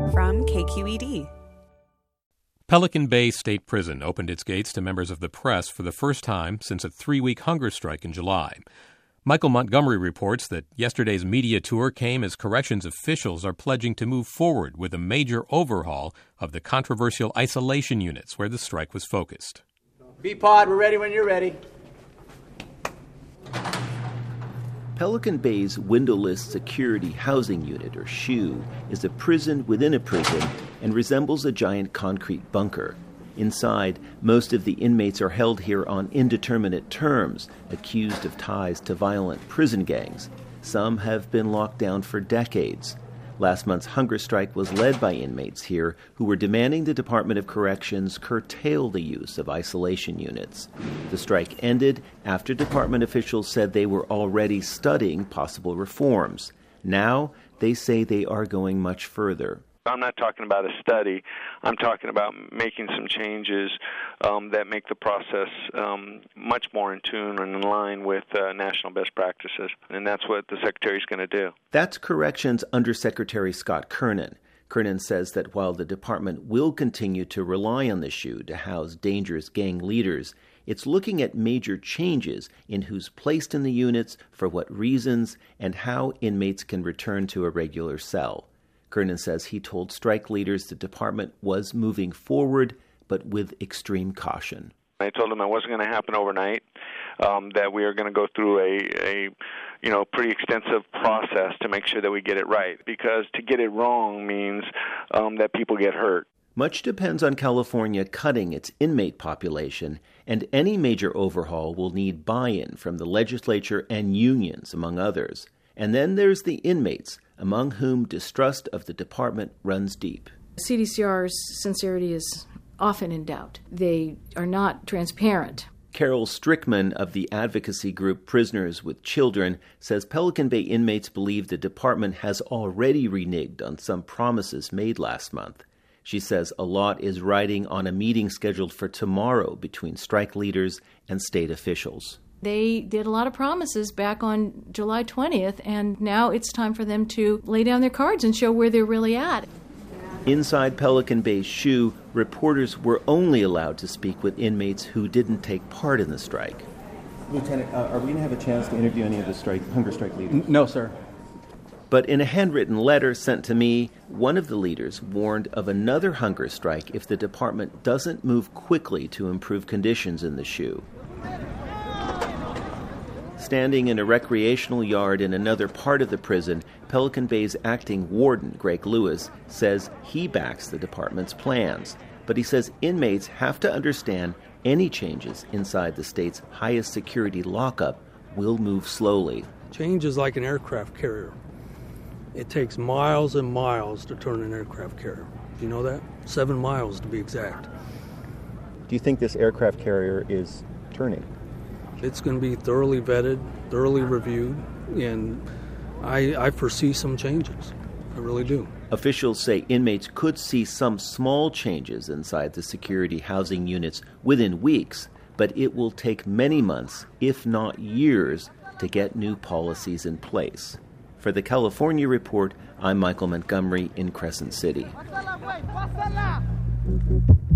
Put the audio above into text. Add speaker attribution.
Speaker 1: from KQED.
Speaker 2: Pelican Bay State Prison opened its gates to members of the press for the first time since a 3-week hunger strike in July. Michael Montgomery reports that yesterday's media tour came as corrections officials are pledging to move forward with a major overhaul of the controversial isolation units where the strike was focused.
Speaker 3: B-Pod, we're ready when you're ready.
Speaker 4: Pelican Bay's Windowless Security Housing Unit, or SHU, is a prison within a prison and resembles a giant concrete bunker. Inside, most of the inmates are held here on indeterminate terms, accused of ties to violent prison gangs. Some have been locked down for decades. Last month's hunger strike was led by inmates here who were demanding the Department of Corrections curtail the use of isolation units. The strike ended after department officials said they were already studying possible reforms. Now, they say they are going much further.
Speaker 5: I'm not talking about a study. I'm talking about making some changes that make the process much more in tune and in line with national best practices. And that's what the Secretary's going to do.
Speaker 4: That's Corrections Undersecretary Scott Kernan. Kernan says that while the department will continue to rely on the SHU to house dangerous gang leaders, it's looking at major changes in who's placed in the units, for what reasons, and how inmates can return to a regular cell. Kernan says he told strike leaders the department was moving forward, but with extreme caution.
Speaker 5: I told them it wasn't going to happen overnight, that we are going to go through a pretty extensive process to make sure that we get it right, because to get it wrong means that people get hurt.
Speaker 4: Much depends on California cutting its inmate population, and any major overhaul will need buy-in from the legislature and unions, among others. And then there's the inmates, among whom distrust of the department runs deep.
Speaker 6: CDCR's sincerity is often in doubt. They are not transparent.
Speaker 4: Carol Strickman of the advocacy group Prisoners with Children says Pelican Bay inmates believe the department has already reneged on some promises made last month. She says a lot is riding on a meeting scheduled for tomorrow between strike leaders and state officials.
Speaker 6: They did a lot of promises back on July 20th, and now it's time for them to lay down their cards and show where they're really at.
Speaker 4: Inside Pelican Bay's SHU, reporters were only allowed to speak with inmates who didn't take part in the strike.
Speaker 7: Lieutenant, are we going to have a chance to interview any of the hunger strike leaders?
Speaker 8: No, sir.
Speaker 4: But in a handwritten letter sent to me, one of the leaders warned of another hunger strike if the department doesn't move quickly to improve conditions in the SHU. Standing in a recreational yard in another part of the prison, Pelican Bay's acting warden, Greg Lewis, says he backs the department's plans. But he says inmates have to understand any changes inside the state's highest security lockup will move slowly.
Speaker 9: Change is like an aircraft carrier. It takes miles and miles to turn an aircraft carrier. Do you know that? 7 miles to be exact.
Speaker 7: Do you think this aircraft carrier is turning?
Speaker 9: It's going to be thoroughly vetted, thoroughly reviewed, and I foresee some changes. I really do.
Speaker 4: Officials say inmates could see some small changes inside the security housing units within weeks, but it will take many months, if not years, to get new policies in place. For the California Report, I'm Michael Montgomery in Crescent City.